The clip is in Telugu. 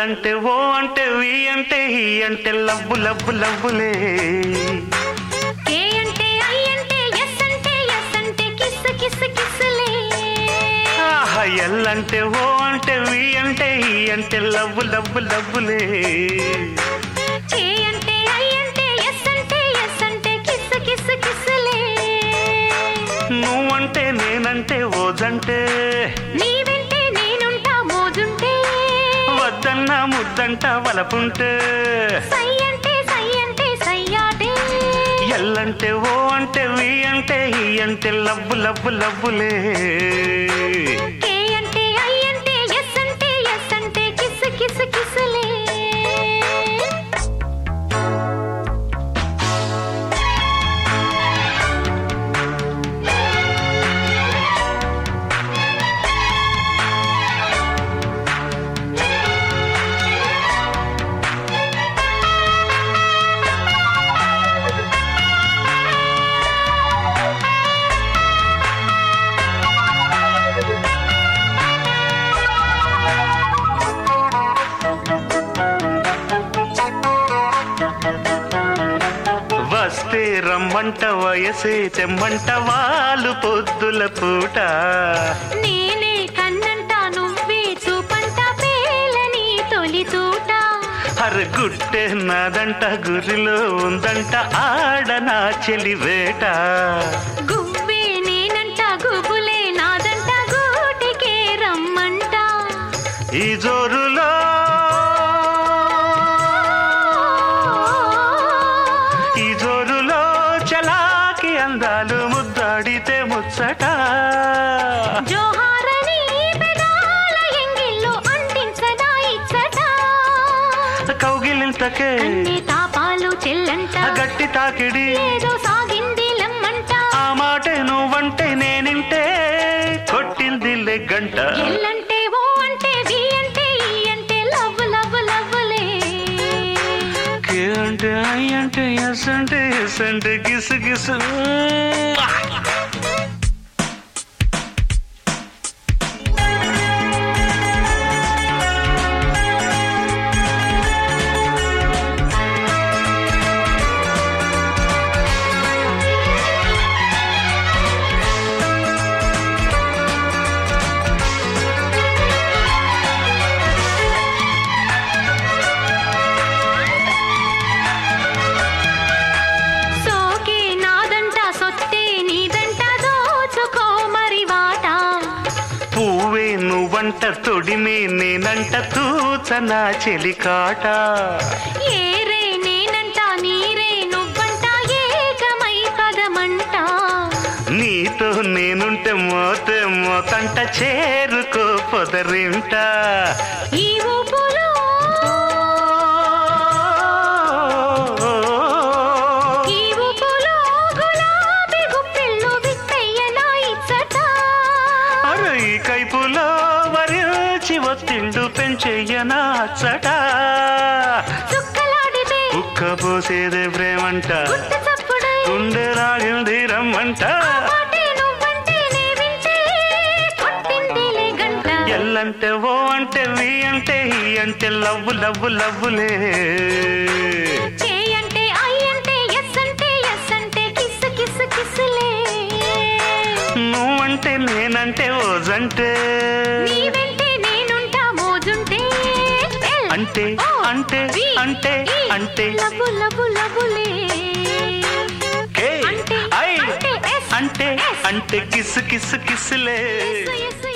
ఎల్లంటే ఓ అంటే వి అంటే ఈ అంటే లవ్వు లవ్వు లవ్వులే. కే అంటే ఐ అంటే ఎస్ అంటే ఎస్ అంటే కిస్ కిస్ కిస్లే. ఆహా ఎల్లంటే ఓ అంటే వి అంటే ఈ అంటే లవ్వు లవ్వు లవ్వులే. కే అంటే ఐ అంటే ఎస్ అంటే ఎస్ అంటే కిస్ కిస్ కిస్లే. నువ్వంటే నేనంటే ఓజంటే నీ వెంటే నేనుంటా మోజుంటే. వద్దన్న ముద్దంట వలపుంటే సై అంటే సయ్యాటే. ఎల్లంటే ఓ అంటే వి అంటే ఈ అంటే లవ్వు లవ్వు లవ్వులే. కే అంటే ఐ అంటే ఎస్ అంటే ఎస్ అంటే కిస్ కిస్ కిస్లే. వస్తే రమ్మంట వయసే తెమ్మంట వాళ్ళు పొద్దుల పూట. నేనే కన్నంట నువ్వే చూపంట పేలని తొలి తూట. అరగుట్టే నాదంట గురిలో ఉందంట ఆడ నా చెలివేట. గువ్వే నేనంట గుబులే నాదంట గూటికే రమ్మంట. ఈ జోరులో ఈ జోరులో చలాకి అందాలు ముద్దాడితే ముచ్చట. జోహారని పెదాల ఎంగిల్లో అంటించదా ఇచ్చట. కౌగిలింతకే అన్ని తాపాలు చెల్లంట. గట్టి తాకిడి ఏదో సాగింది లమ్మంట. ఆ మాటే నువ్వంటే నేనింటే కొట్టింది గంట. ఎల్లంటే ఓ అంటే వి అంటే ఈ అంటే లవ్వు లవ్వు లవ్వులే. కే అంటే ఐ అంటే ఎస్ అంటే ఎస్ అంటే గిసు గిసు. సోకే నాదంట సొత్తే నీదంట దోచుకో మరి వాట. పువ్వే నువ్వంట తొడిమే నేనంట తూచన చెలికాట. ఏరే నేనంట నీరే నువ్వంట ఏకమై పదమంట. నీతో నేనుంటే మోతే మోతంట చేరుకో పొదరింట. ఈ ఊపులో ఈ ఊపులో గులాబీ గుప్పిళ్ళు విత్తయ్యనా ఇచ్చట. అరే ఈ కైపులో వరించి ఒత్తిళ్ళు పెంచెయ్యనా అచ్చట. చుక్కలాడితే ఉక్క పోసేదే ప్రేమంట గుట్టు చప్పుడై గుండె రాగింది రమ్మంట. మాటే నువ్వంటే నే వింటే కొట్టిందిలే గంట. ఎల్లంటే ఓ అంటే వి అంటే ఈ అంటే లవ్వు లవ్వు లవ్వులే. కే అంటే ఐ అంటే ఎస్ అంటే ఎస్ అంటే కిస్ కిస్ కిస్లే. నువ్వంటే నేనంటే ఓజంటే నీ వెంటే నేనుంటా మోజుంటే. ఎల్ అంటే ఓ అంటే వి అంటే ఈ అంటే లవ్వు లవ్వు లవ్వులే. కే అంటే ఐ అంటే ఎస్ అంటే ఎస్ అంటే కిస్ కిస్ కిస్లే. S yes